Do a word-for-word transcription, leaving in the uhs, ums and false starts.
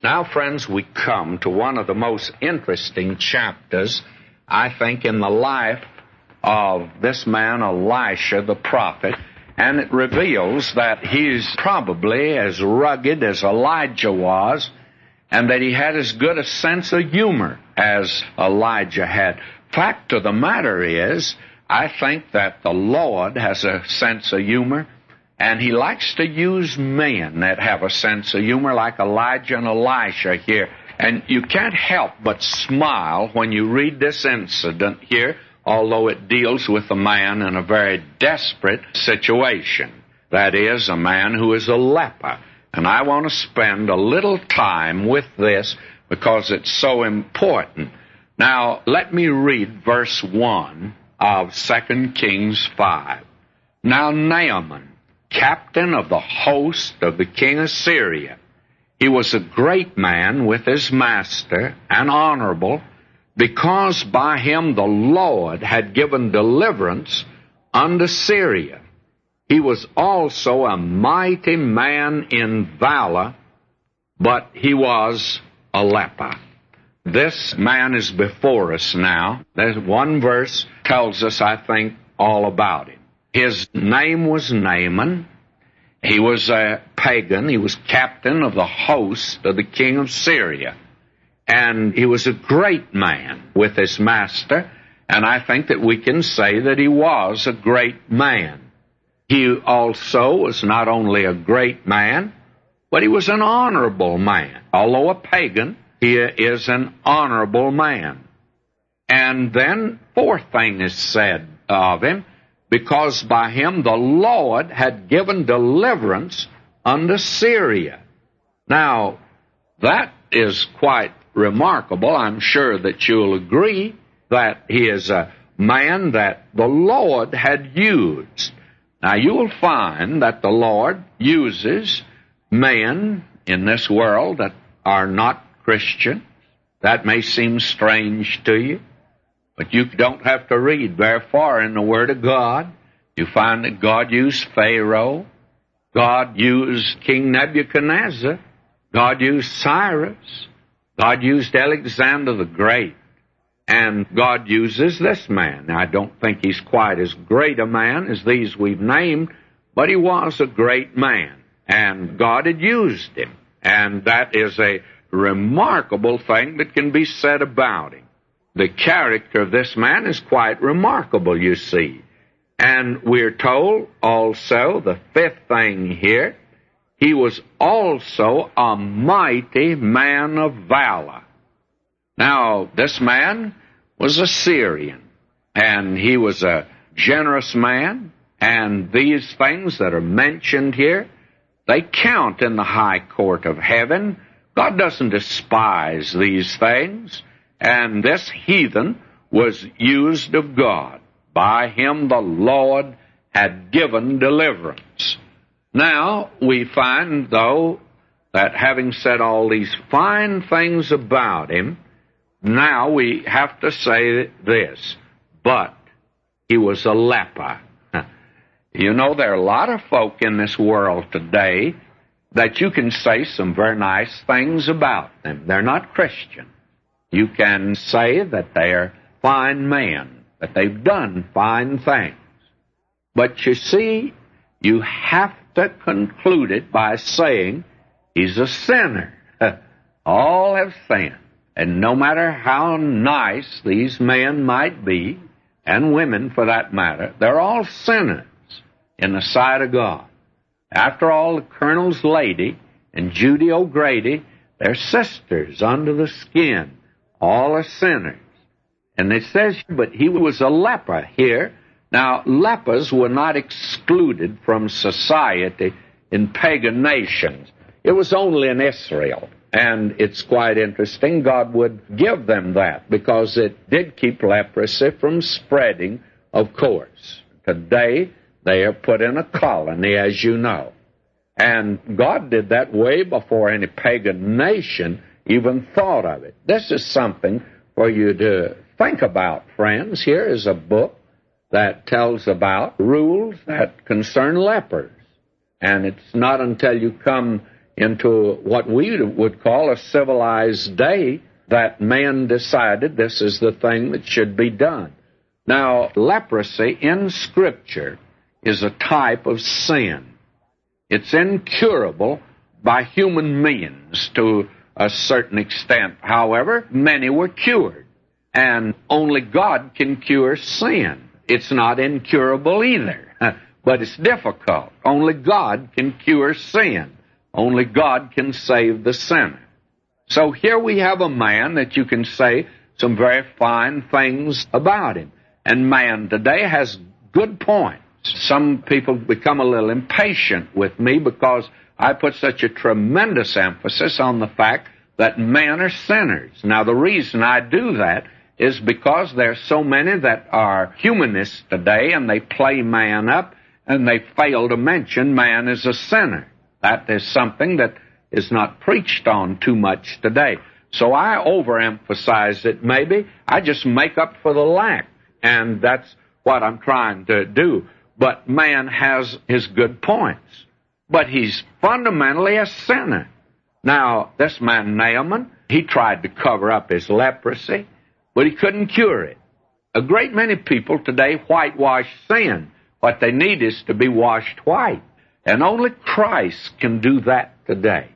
Now, friends, we come to one of the most interesting chapters, I think, in the life of this man, Elisha the prophet, and it reveals that he's probably as rugged as Elijah was, and that he had as good a sense of humor as Elijah had. Fact of the matter is, I think that the Lord has a sense of humor, and he likes to use men that have a sense of humor, like Elijah and Elisha here. And you can't help but smile when you read this incident here, although it deals with a man in a very desperate situation. That is, a man who is a leper. And I want to spend a little time with this because it's so important. Now, let me read verse one of Second Kings five. Now Naaman, captain of the host of the king of Syria, he was a great man with his master and honorable, because by him the Lord had given deliverance unto Syria. He was also a mighty man in valor, but he was a leper. This man is before us now. There's one verse tells us, I think, all about him. His name was Naaman. He was a pagan. He was captain of the host of the king of Syria. And he was a great man with his master, and I think that we can say that he was a great man. He also was not only a great man, but he was an honorable man. Although a pagan, he is an honorable man. And then, fourth thing is said of him, because by him the Lord had given deliverance unto Syria. Now, that is quite remarkable. I'm sure that you'll agree that he is a man that the Lord had used. Now, you will find that the Lord uses men in this world that are not Christians. That may seem strange to you, but you don't have to read very far in the Word of God. You find that God used Pharaoh, God used King Nebuchadnezzar, God used Cyrus, God used Alexander the Great, and God uses this man. Now, I don't think he's quite as great a man as these we've named, but he was a great man, and God had used him, and that is a remarkable thing that can be said about him. The character of this man is quite remarkable, you see. And we're told also, the fifth thing here, he was also a mighty man of valor. Now, this man was a Syrian, and he was a generous man, and these things that are mentioned here, they count in the high court of heaven. God doesn't despise these things, and this heathen was used of God. By him the Lord had given deliverance. Now, we find, though, that having said all these fine things about him, now we have to say this, but he was a leper. You know, there are a lot of folk in this world today that you can say some very nice things about them. They're not Christian. You can say that they're fine men, that they've done fine things. But you see, you have to conclude it by saying he's a sinner. All have sinned. And no matter how nice these men might be, and women for that matter, they're all sinners in the sight of God. After all, the Colonel's lady and Judy O'Grady, they're sisters under the skin. All are sinners. And it says, but he was a leper here. Now, lepers were not excluded from society in pagan nations. It was only in Israel. And it's quite interesting. God would give them that because it did keep leprosy from spreading, of course. Today, they are put in a colony, as you know. And God did that way before any pagan nation even thought of it. This is something for you to think about, friends. Here is a book that tells about rules that concern lepers. And it's not until you come into what we would call a civilized day, that man decided this is the thing that should be done. Now, leprosy in Scripture is a type of sin. It's incurable by human means to a certain extent. However, many were cured, and only God can cure sin. It's not incurable either, but it's difficult. Only God can cure sin. Only God can save the sinner. So here we have a man that you can say some very fine things about him. And man today has good points. Some people become a little impatient with me because I put such a tremendous emphasis on the fact that men are sinners. Now, the reason I do that is because there are so many that are humanists today, and they play man up, and they fail to mention man is a sinner. That is something that is not preached on too much today. So I overemphasize it maybe. I just make up for the lack, and that's what I'm trying to do. But man has his good points. But he's fundamentally a sinner. Now, this man Naaman, he tried to cover up his leprosy, but he couldn't cure it. A great many people today whitewash sin. What they need is to be washed white. And only Christ can do that today.